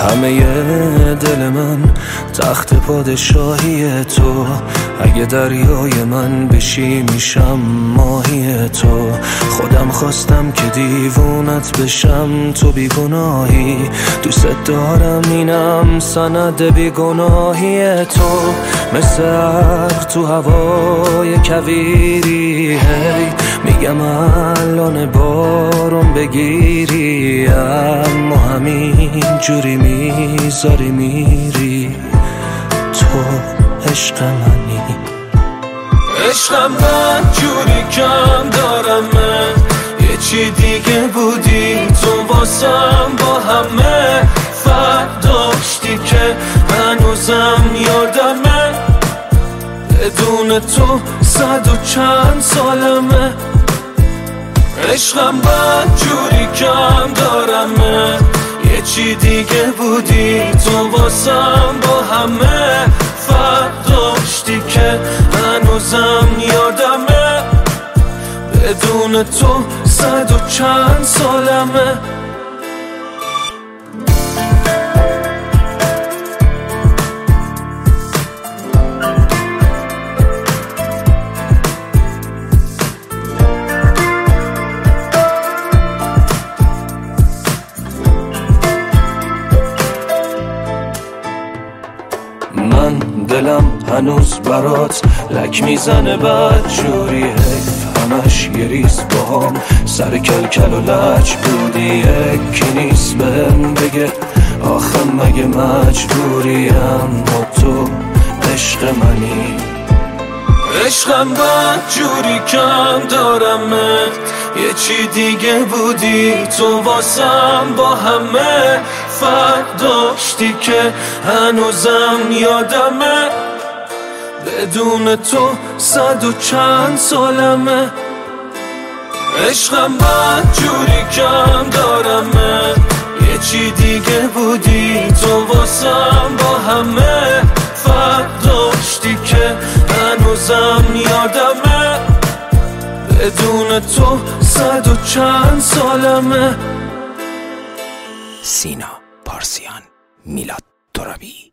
همه دل من تخت پادشاهی تو، اگه دریای من بشی میشم ماهی تو. خودم خواستم که دیوونت بشم، تو بیگناهی، دوست دارم اینم سند بیگناهی تو. مثل ابر تو هوای کویری، هی میگم الان بارون بگیری، اما همین جوری میذاری میری. تو عشق منی، عشقم من جوری کم دارم، یه چی دیگه بودی تو واسم، با همه فرق داشتی که هنوزم یادمه. بدون تو 100 و چند سالمه. عشقم من جوری کم دارم، یه چی دیگه بودی تو واسم، با همه فرق داشتی که هنوزم یادمه. بدون تو 100 و چند سالمه. من دلم هنوز برات لک میزنه بدجوری، حیف همش یه ریز باهام سر کلکل و لج بودی. یکی نیست بهم بگه آخه مگه مجبوری، اما تو عشق منی. عشقم من جوری کم دارم، یه چی دیگه بودی تو واسم، با همه فرق داشتی که هنوزم یادمه. بدون تو 100 و چند سالمه. عشقم من جوری کم دارم، یه چی دیگه بودی تو واسم، با همه فرق داشتی که هنوزم یادمه. بدون تو 100 و چند سالمه. سینا پارسیان، میلاد ترابی.